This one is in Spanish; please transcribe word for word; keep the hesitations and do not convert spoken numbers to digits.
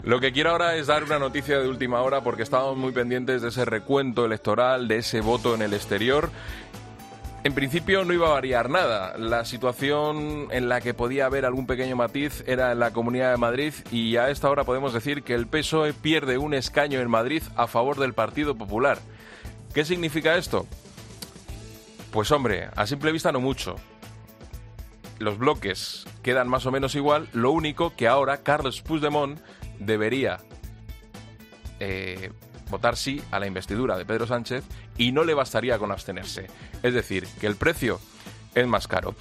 Lo que quiero ahora es dar una noticia de última hora porque estábamos muy pendientes de ese recuento electoral, de ese voto en el exterior. En principio no iba a variar nada. La situación en la que podía haber algún pequeño matiz era en la Comunidad de Madrid y a esta hora podemos decir que el P S O E pierde un escaño en Madrid a favor del Partido Popular. ¿Qué significa esto? Pues hombre, a simple vista no mucho. Los bloques quedan más o menos igual, lo único que ahora Carles Puigdemont debería eh, votar sí a la investidura de Pedro Sánchez y no le bastaría con abstenerse. Es decir, que el precio es más caro.